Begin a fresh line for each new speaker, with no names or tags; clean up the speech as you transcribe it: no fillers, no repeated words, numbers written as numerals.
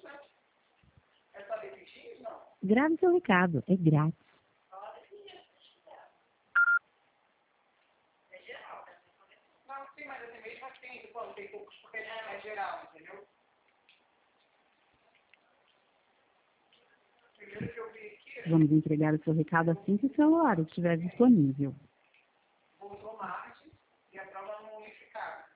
Grave seu recado, é grátis.
Não, sim, mas assim, mesmo assim, quando tem poucos, porque é geral, entendeu? Primeiro que eu vi aqui...
Vamos entregar o seu recado assim que o celular estiver disponível.